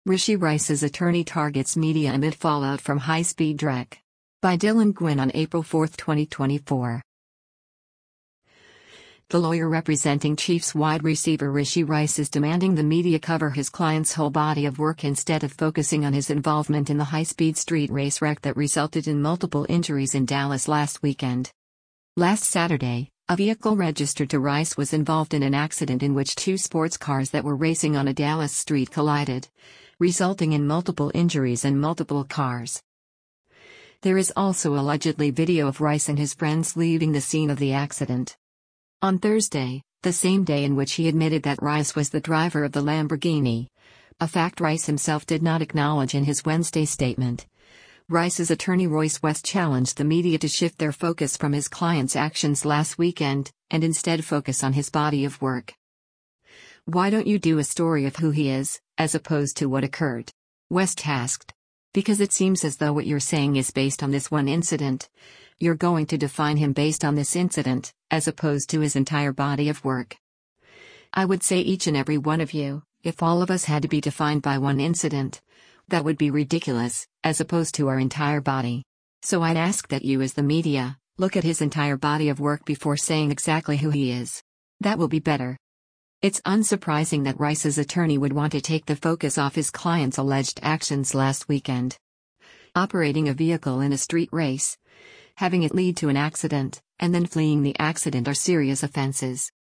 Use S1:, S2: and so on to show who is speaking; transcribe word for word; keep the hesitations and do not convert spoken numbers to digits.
S1: Rishi Rice's attorney targets media amid fallout from high-speed wreck. By Dylan Gwynn on April fourth, twenty twenty-four. The lawyer representing Chiefs wide receiver Rishi Rice is demanding the media cover his client's whole body of work instead of focusing on his involvement in the high-speed street race wreck that resulted in multiple injuries in Dallas last weekend. Last Saturday, a vehicle registered to Rice was involved in an accident in which two sports cars that were racing on a Dallas street collided, resulting in multiple injuries and multiple cars. There is also allegedly video of Rice and his friends leaving the scene of the accident. On Thursday, the same day in which he admitted that Rice was the driver of the Lamborghini, a fact Rice himself did not acknowledge in his Wednesday statement, Rice's attorney Royce West challenged the media to shift their focus from his client's actions last weekend, and instead focus on his body of work. "Why don't you do a story of who he is, as opposed to what occurred?" West asked. "Because it seems as though what you're saying is based on this one incident. You're going to define him based on this incident, as opposed to his entire body of work. I would say each and every one of you, if all of us had to be defined by one incident, that would be ridiculous, as opposed to our entire body. So I'd ask that you as the media, look at his entire body of work before saying exactly who he is. That will be better." It's unsurprising that Rice's attorney would want to take the focus off his client's alleged actions last weekend. Operating a vehicle in a street race, having it lead to an accident, and then fleeing the accident are serious offenses.